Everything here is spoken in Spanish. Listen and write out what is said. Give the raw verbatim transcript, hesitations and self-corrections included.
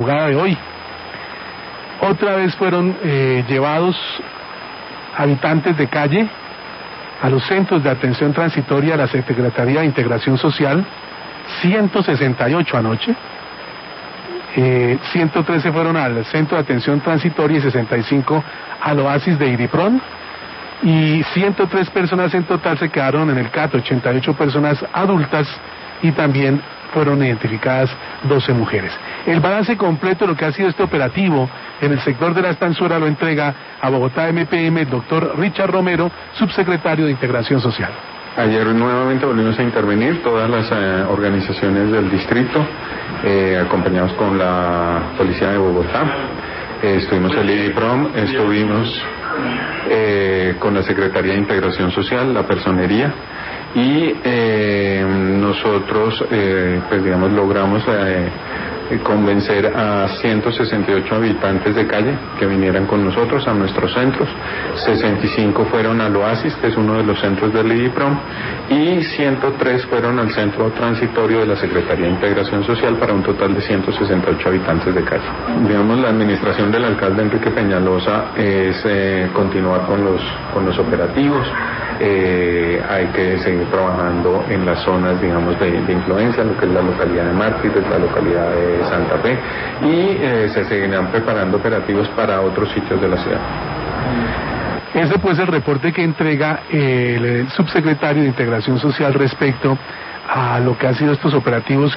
jugada de hoy. Otra vez fueron eh, llevados habitantes de calle a los centros de atención transitoria de la Secretaría de Integración Social, ciento sesenta y ocho anoche, eh, ciento trece fueron al centro de atención transitoria y sesenta y cinco al oasis de Idipron, y ciento tres personas en total se quedaron en el C A T, ochenta y ocho personas adultas, y también fueron identificadas doce mujeres. El balance completo de lo que ha sido este operativo en el sector de la Estanzuela lo entrega a Bogotá M P M el doctor Richard Romero, subsecretario de Integración Social. Ayer nuevamente volvimos a intervenir todas las eh, organizaciones del distrito, eh, acompañados con la Policía de Bogotá. Eh, estuvimos en el IDIPROM, estuvimos eh, con la Secretaría de Integración Social, la Personería, y eh, nosotros, eh, pues digamos, logramos eh, convencer a ciento sesenta y ocho habitantes de calle que vinieran con nosotros a nuestros centros. sesenta y cinco fueron al Oasis, que es uno de los centros del IDIPROM, y ciento tres fueron al centro transitorio de la Secretaría de Integración Social, para un total de ciento sesenta y ocho habitantes de calle. Digamos, la administración del alcalde Enrique Peñalosa es eh, continuar con los, con los operativos. Eh, hay que seguir trabajando en las zonas, digamos, de, de influencia, lo que es la localidad de Mártires, la localidad de Santa Fe, y eh, se seguirán preparando operativos para otros sitios de la ciudad. Ese pues el reporte que entrega el subsecretario de Integración Social respecto a lo que han sido estos operativos